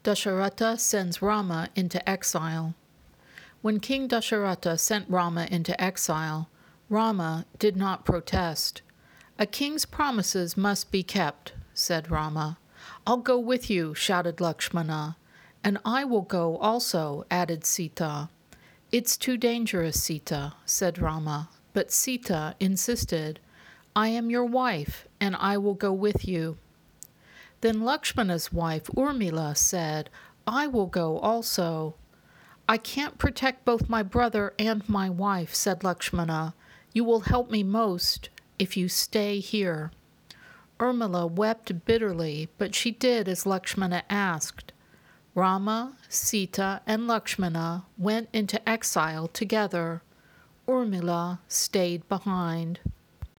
Dasharatha sends Rama into exile. When King Dasharatha sent Rama into exile, Rama did not protest. "A king's promises must be kept," said Rama. "I'll go with you," shouted Lakshmana. "And I will go also," added Sita. "It's too dangerous, Sita," said Rama. But Sita insisted, "I am your wife, and I will go with you." Then Lakshmana's wife Urmila said, "I will go also." "I can't protect both my brother and my wife," said Lakshmana. "You will help me most if you stay here." Urmila wept bitterly, but she did as Lakshmana asked. Rama, Sita, and Lakshmana went into exile together. Urmila stayed behind.